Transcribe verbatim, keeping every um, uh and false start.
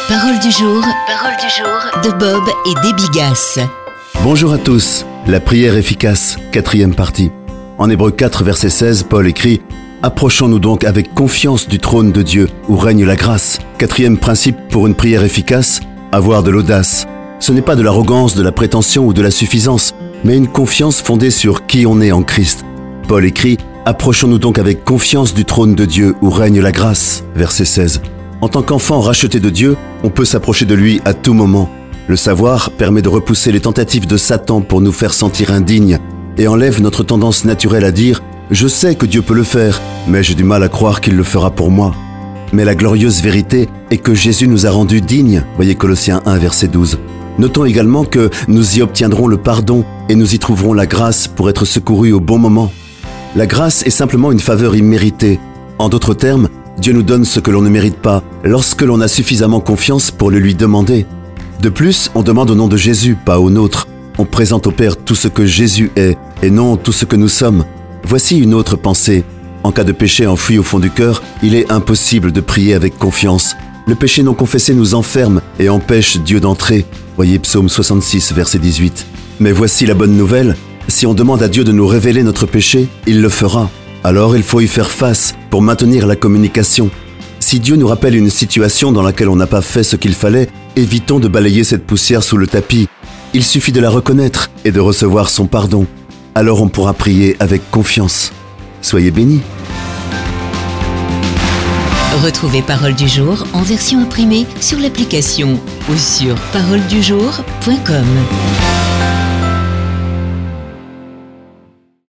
Parole du jour, parole du jour de Bob et Debbie Gass. Bonjour à tous, la prière efficace, quatrième partie. En Hébreux quatre, verset seize, Paul écrit « Approchons-nous donc avec confiance du trône de Dieu, où règne la grâce ». Quatrième principe pour une prière efficace, avoir de l'audace. Ce n'est pas de l'arrogance, de la prétention ou de la suffisance, mais une confiance fondée sur qui on est en Christ. Paul écrit « Approchons-nous donc avec confiance du trône de Dieu, où règne la grâce ». Verset seize. En tant qu'enfant racheté de Dieu, on peut s'approcher de lui à tout moment. Le savoir permet de repousser les tentatives de Satan pour nous faire sentir indignes et enlève notre tendance naturelle à dire « Je sais que Dieu peut le faire, mais j'ai du mal à croire qu'il le fera pour moi ». Mais la glorieuse vérité est que Jésus nous a rendus dignes, voyez Colossiens un, verset douze. Notons également que nous y obtiendrons le pardon et nous y trouverons la grâce pour être secourus au bon moment. La grâce est simplement une faveur imméritée. En d'autres termes, Dieu nous donne ce que l'on ne mérite pas, lorsque l'on a suffisamment confiance pour le lui demander. De plus, on demande au nom de Jésus, pas au nôtre. On présente au Père tout ce que Jésus est, et non tout ce que nous sommes. Voici une autre pensée. En cas de péché enfoui au fond du cœur, il est impossible de prier avec confiance. Le péché non confessé nous enferme et empêche Dieu d'entrer. Voyez Psaume soixante-six, verset dix-huit. Mais voici la bonne nouvelle. Si on demande à Dieu de nous révéler notre péché, il le fera. Alors il faut y faire face pour maintenir la communication. Si Dieu nous rappelle une situation dans laquelle on n'a pas fait ce qu'il fallait, évitons de balayer cette poussière sous le tapis. Il suffit de la reconnaître et de recevoir son pardon. Alors on pourra prier avec confiance. Soyez bénis. Retrouvez Parole du jour en version imprimée sur l'application ou sur parole du jour point com.